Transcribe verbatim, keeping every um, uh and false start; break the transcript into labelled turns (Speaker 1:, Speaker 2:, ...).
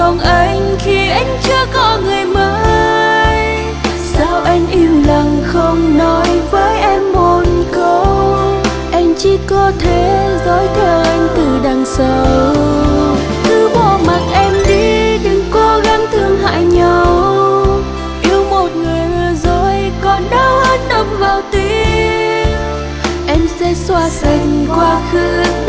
Speaker 1: trong anh khi anh chưa có người mới? Sao anh im lặng không nói với em một câu? Anh chỉ có thể dõi theo anh từ đằng sau. Cứ bỏ mặc em đi, đừng cố gắng thương hại nhau. Yêu một người rồi còn đau hơn đâm vào tim. Em sẽ xóa sạch quá khứ